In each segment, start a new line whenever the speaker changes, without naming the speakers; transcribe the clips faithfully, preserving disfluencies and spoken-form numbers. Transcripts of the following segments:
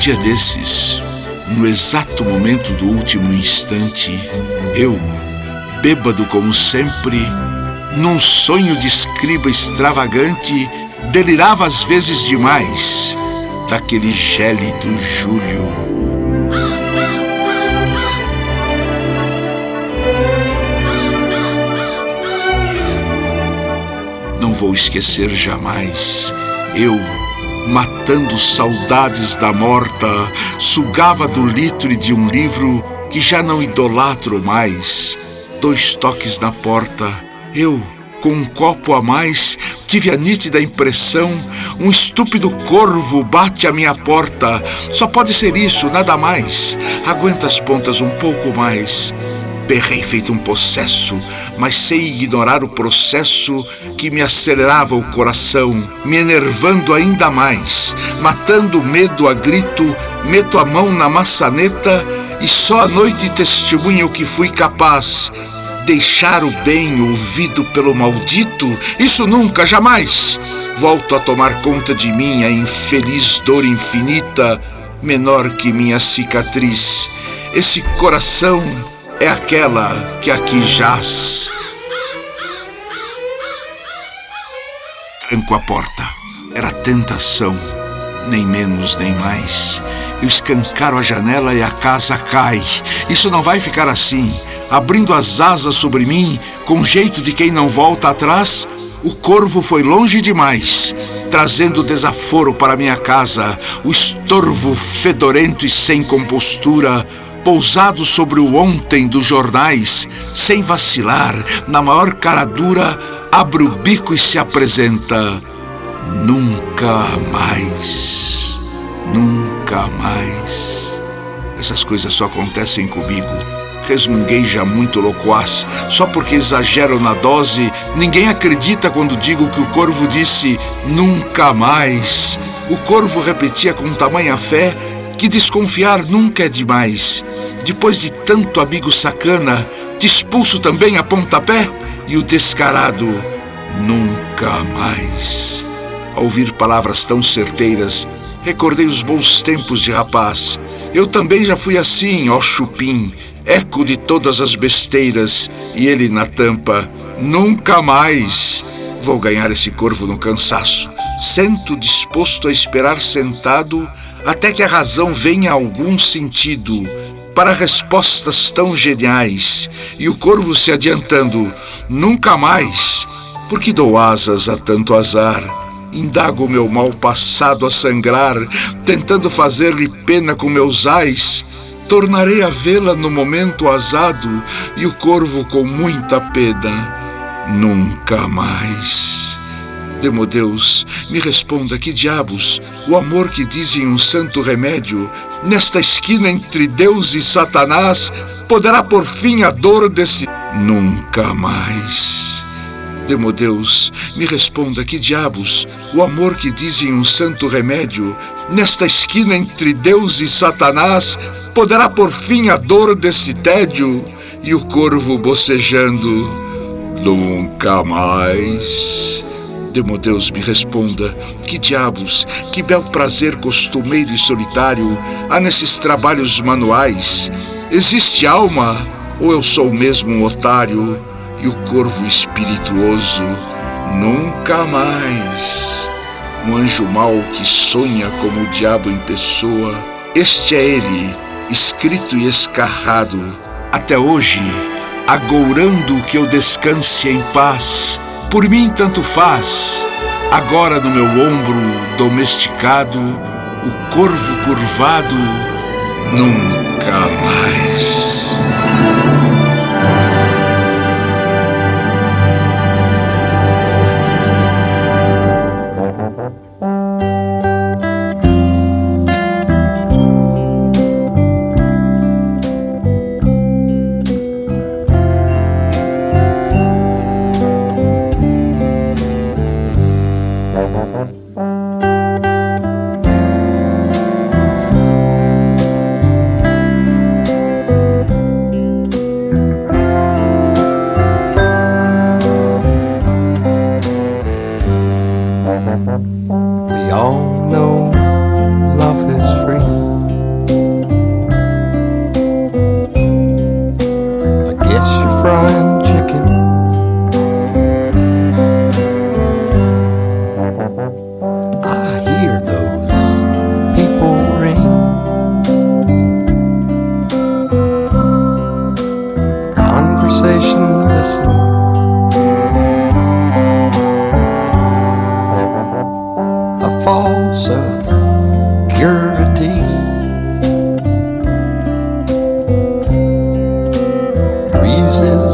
dia desses, no exato momento do último instante, eu, bêbado como sempre, num sonho de escriba extravagante, delirava às vezes demais daquele gélido julho. Não vou esquecer jamais, eu, matando saudades da morta, sugava do litre de um livro que já não idolatro mais. Dois toques na porta, eu, com um copo a mais, tive a nítida impressão: um estúpido corvo bate à minha porta. Só pode ser isso, nada mais. Aguenta as pontas um pouco mais. Berrei feito um possesso, mas sei ignorar o processo que me acelerava o coração, me enervando ainda mais. Matando o medo a grito, meto a mão na maçaneta e só a noite testemunha o que fui capaz. Deixar o bem ouvido pelo maldito, isso nunca, jamais. Volto a tomar conta de mim a infeliz dor infinita, menor que minha cicatriz. Esse coração é aquela que aqui jaz. Tranco a porta. Era tentação, nem menos nem mais. Eu escancaro a janela e a casa cai. Isso não vai ficar assim. Abrindo as asas sobre mim, com jeito de quem não volta atrás, o corvo foi longe demais, trazendo desaforo para minha casa, o estorvo fedorento e sem compostura, pousado sobre o ontem dos jornais, sem vacilar, na maior cara dura, abre o bico e se apresenta. Nunca mais, nunca mais. Essas coisas só acontecem comigo. Resmunguei já muito loquaz. Só porque exagero na dose, ninguém acredita quando digo que o corvo disse nunca mais. O corvo repetia com tamanha fé que desconfiar nunca é demais. Depois de tanto amigo sacana, te expulso também a pontapé? E o descarado, nunca mais. Ao ouvir palavras tão certeiras, recordei os bons tempos de rapaz. Eu também já fui assim, ó chupim, eco de todas as besteiras. E ele na tampa, nunca mais. Vou ganhar esse corvo no cansaço. Sento disposto a esperar sentado até que a razão venha a algum sentido para respostas tão geniais. E o corvo se adiantando, nunca mais. Por que dou asas a tanto azar? Indago meu mal passado a sangrar, tentando fazer-lhe pena com meus ais. Tornarei a vê-la no momento azado, e o corvo com muita pena, nunca mais. Demodeus, me responda, que diabos, o amor que dizem um santo remédio, nesta esquina entre Deus e Satanás, poderá por fim a dor desse nunca mais. Demodeus, me responda, que diabos, o amor que dizem um santo remédio, nesta esquina entre Deus e Satanás, poderá por fim a dor desse tédio? E o corvo bocejando, nunca mais. Demodeus, me responda, que diabos, que bel prazer costumeiro e solitário há nesses trabalhos manuais? Existe alma, ou eu sou mesmo um otário? E o corvo espirituoso, nunca mais. Um anjo mau que sonha como o diabo em pessoa, este é ele, escrito e escarrado. Até hoje, agourando que eu descanse em paz, por mim tanto faz. Agora no meu ombro domesticado, o corvo curvado, nunca mais.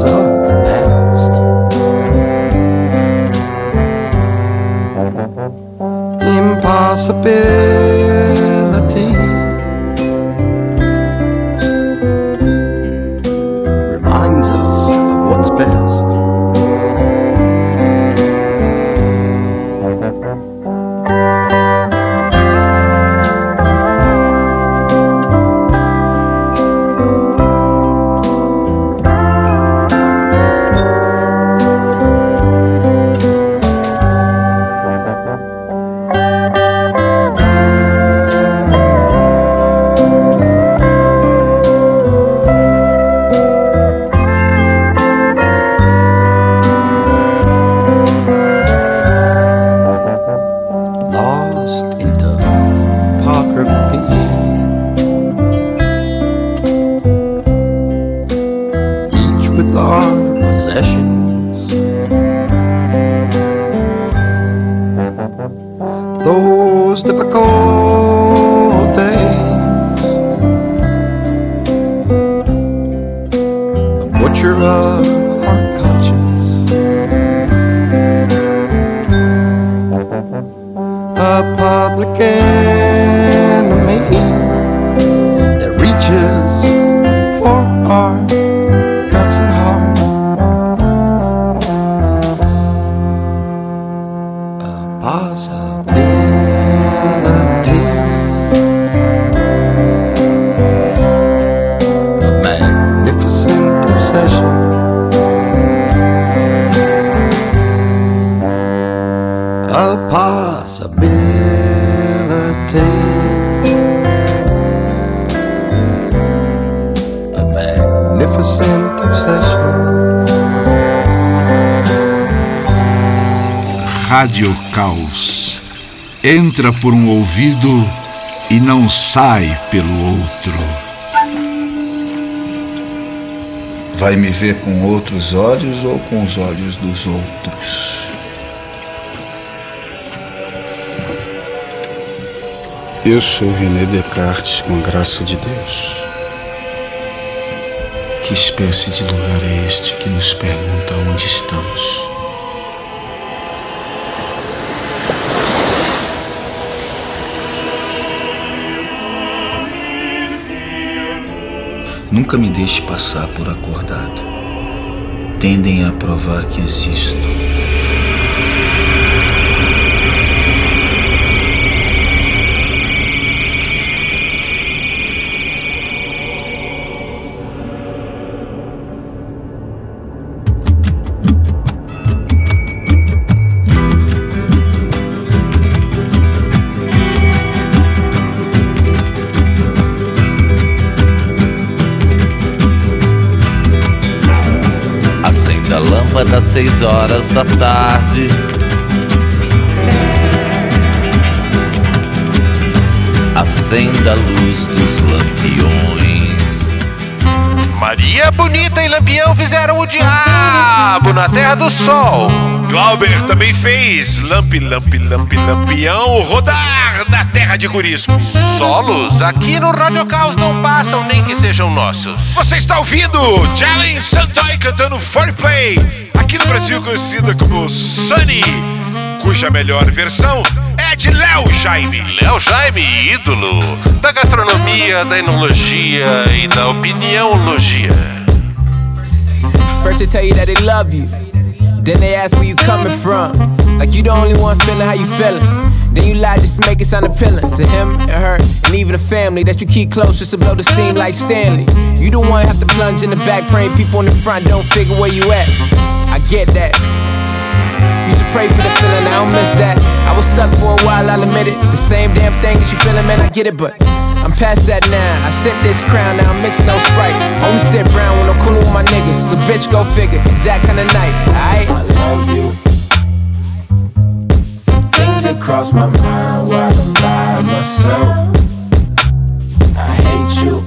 of the past. Impossibility reminds us of what's best. Those difficult days, a butcher of heart conscience, a public enemy that reaches for our guts and heart. A possibility, a magnificent obsession, a possibility, a magnificent obsession.
Rádio Caos. Entra por um ouvido e não sai pelo outro.
Vai me ver com outros olhos ou com os olhos dos outros?
Eu sou René Descartes, com a graça de Deus. Que espécie de lugar é este que nos pergunta onde estamos?
Nunca me deixe passar por acordado. Tendem a provar que existo.
Acenda a lâmpada às seis horas da tarde. Acenda a luz dos lampiões.
Maria Bonita e Lampião fizeram o diabo na Terra do Sol. Glauber também fez Lampi, Lampi, Lampi, Lampião rodar na Terra de Curisco. Solos aqui no Radio Caos não passam, nem que sejam nossos. Você está ouvindo Jalen Santoy cantando Foreplay, aqui no Brasil conhecida como Sunny, cuja melhor versão é de Léo Jaime. Léo Jaime, ídolo da gastronomia, da enologia e da opiniãologia.
First they tell you that they love you, then they ask where you coming from, like you the only one feeling how you feeling. Then you lie just to make it sound appealing to him and her and even the family that you keep close just to blow the steam like Stanley. You the one have to plunge in the back, praying people in the front don't figure where you at. I get that. Used to pray for the feeling, I don't miss that. I was stuck for a while, I'll admit it. The same damn thing that you feeling, man, I get it, but I'm past that now. I sip this crown, now I'm mixing no Sprite. Only sip brown when I'm coolin' with my niggas. So bitch, go figure, it's that kind of night, alright? I love you. Things that cross my mind while I'm by myself. I hate you.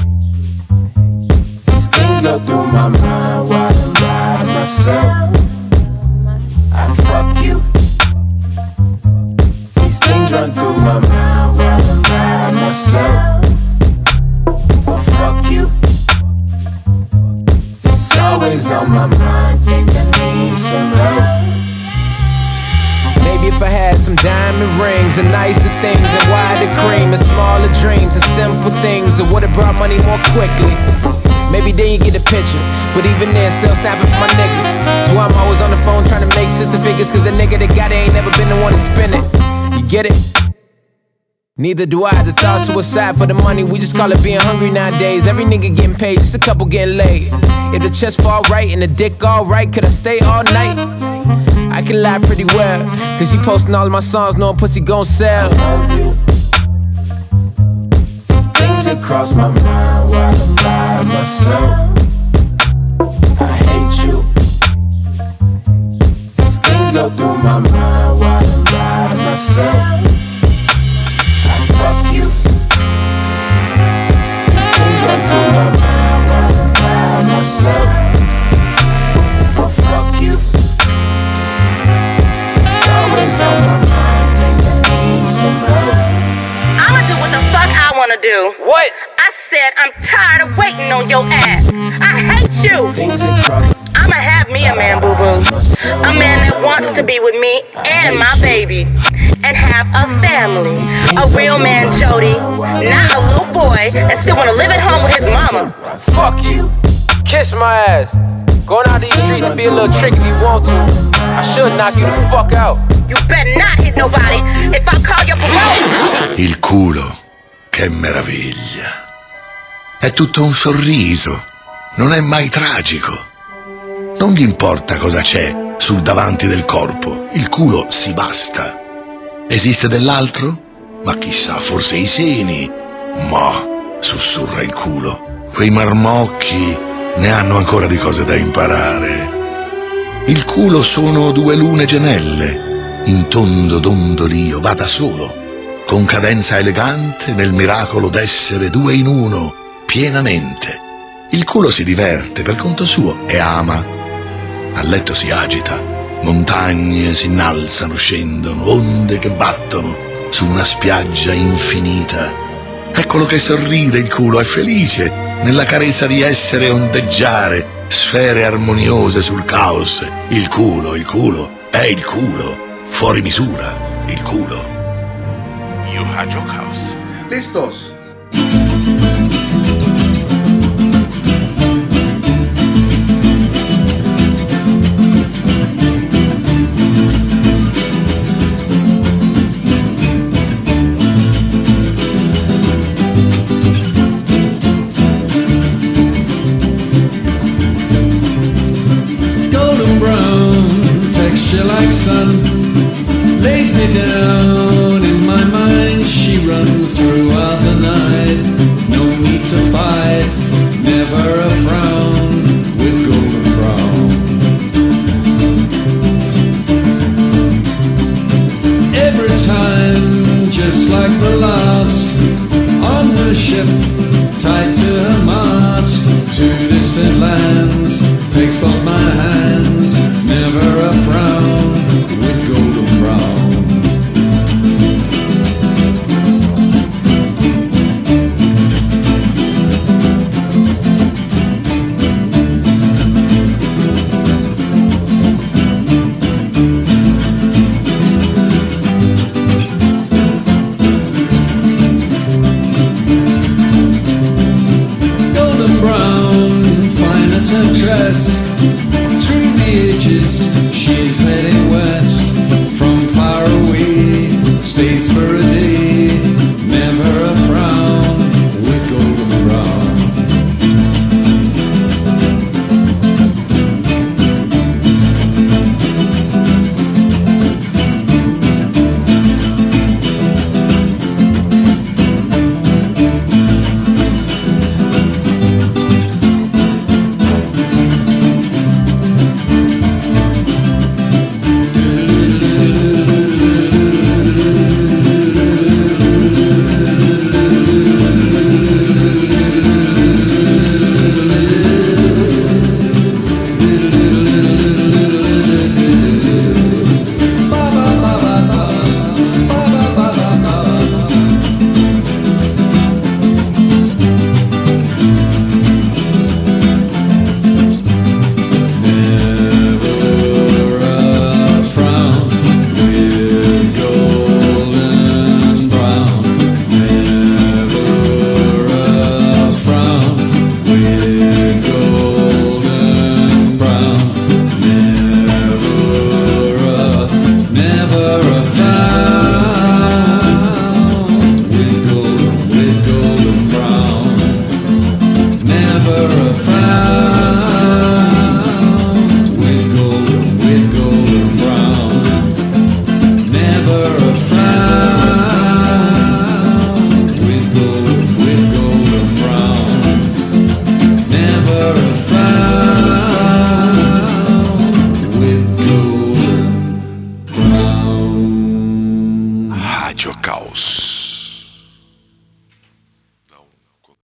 These things go through my mind while I'm by myself. I fuck you. These things run through my mind while I'm by myself. Well, fuck you. It's always on my my mind, think I need some help. Maybe if I had some diamond rings and nicer things and wider cream and smaller dreams and simple things that would've brought money more quickly. Maybe then you get the picture, but even then still snapping for my niggas. So I'm always on the phone trying to make sense of figures, cause the nigga that got it ain't never been the one to spend it. You get it? Neither do I. The thought suicide for the money, we just call it being hungry nowadays. Every nigga getting paid, just a couple getting laid. If the chest fall right and the dick all right, could I stay all night? I can lie pretty well, cause you posting all of my songs knowing pussy gon' sell. I love you. Things that cross my mind while I'm by myself. I hate you. These things go through my mind while I'm by myself. I fuck you. These things go through my mind while I'm by myself. Oh, fuck you. It's always on my mind, think I need some help.
I'ma do what the fuck I wanna do.
What?
I said I'm tired of waiting on your ass. I hate you. I'ma have me a man, boo-boo. A man that wants to be with me and my baby. And have a family. A real man, Jody. Not a little boy that still wanna live at home with his mama.
Fuck you. Kiss my ass. Going out these streets and be a little tricky if you want to. I should knock you the fuck out.
You better not hit nobody if I call your parole.
Il culo, che meraviglia. È tutto un sorriso, non è mai tragico. Non gli importa cosa c'è sul davanti del corpo, il culo si basta. Esiste dell'altro? Ma chissà, forse i seni. Ma, sussurra il culo, quei marmocchi ne hanno ancora di cose da imparare. Il culo sono due lune gemelle, in tondo dondolio va da solo, con cadenza elegante nel miracolo d'essere due in uno, pienamente. Il culo si diverte per conto suo e ama. A letto si agita, montagne si innalzano, scendono, onde che battono su una spiaggia infinita. Eccolo che sorride il culo, è felice nella carezza di essere ondeggiare, sfere armoniose sul caos. Il culo, il culo, è il culo, fuori misura, il culo.
You had your house.
Listos.
Like sun lays me down